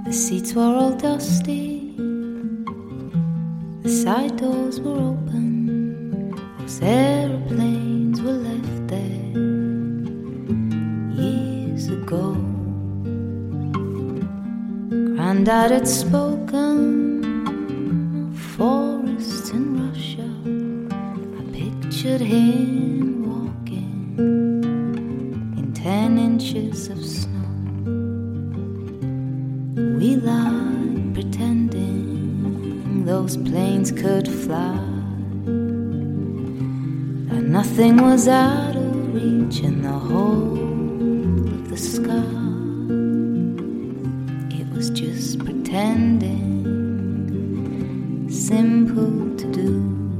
The seats were all dusty, the side doors were open, those aeroplanes were left there years ago. Granddad had spoken of forests in Russia. I pictured him walking in 10 inches of snow. We lied pretending those planes could fly, that nothing was out of reach in the whole of the sky. It was just pretending, simple to do.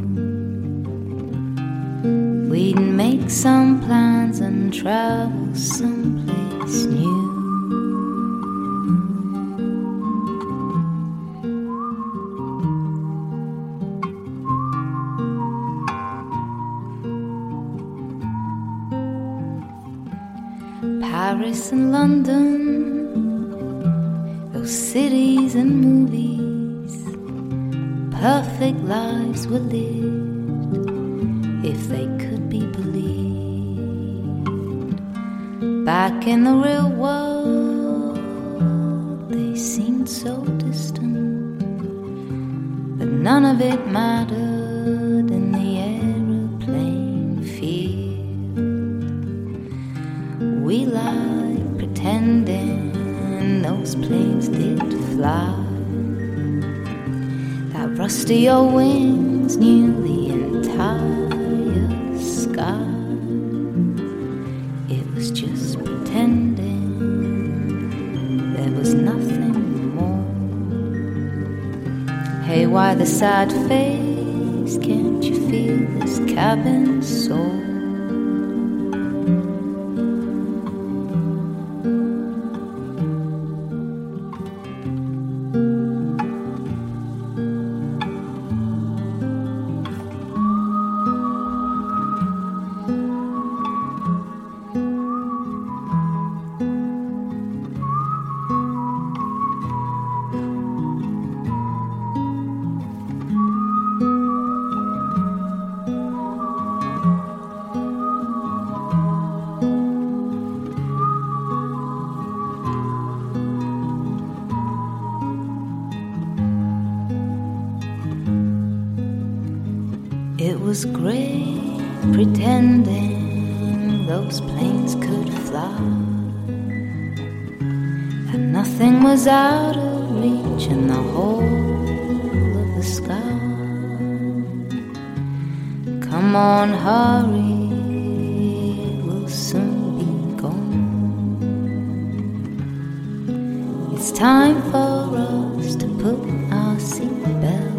We'd make some plans and travel someplace new. Paris and London, those cities and movies, perfect lives were lived if they could be believed. Back in the real world, they seemed so distant, but none of it mattered in the aeroplane field. We lied pretending those planes did fly, that rusty old wings knew the entire sky. It was just pretending, there was nothing more. Hey, why the sad face? Can't you feel this cabin soul? It was great pretending those planes could fly, that nothing was out of reach in the whole of the sky. Come on, hurry, we'll soon be gone. It's time for us to put our seatbelts